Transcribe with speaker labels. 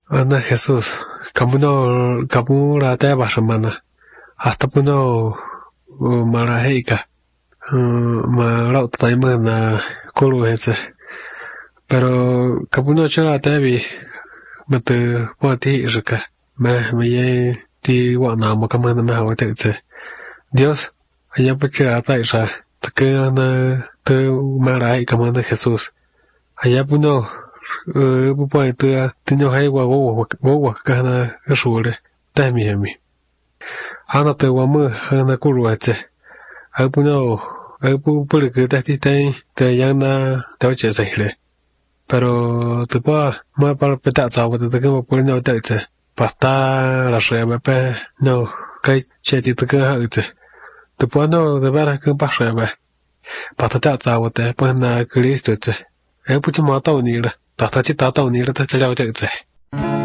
Speaker 1: Ana Jesús, kamu la te semana, hasta puno maraheika, ma taima na kuru hetse, pero kapuno chola tebi, mate pati rika, me ye ti wana mo kamana me hawate. Dios, allá pachira taisa, take ana te maraheika mana Jesús, allá puno pupai tinyo hai wa kana shule tami hemi ana te wa mu ana kuru ate apuno apu pulike te yana te che sele pero te pa ma para peta sa wa te que por no te pasta la shebe pe no kai che ti te ha te pa no de vera que pa shebe pata ta sa wa te pa na Cristo te apu ti ma ta ni la ta ta ti ta ta ni la ta te了解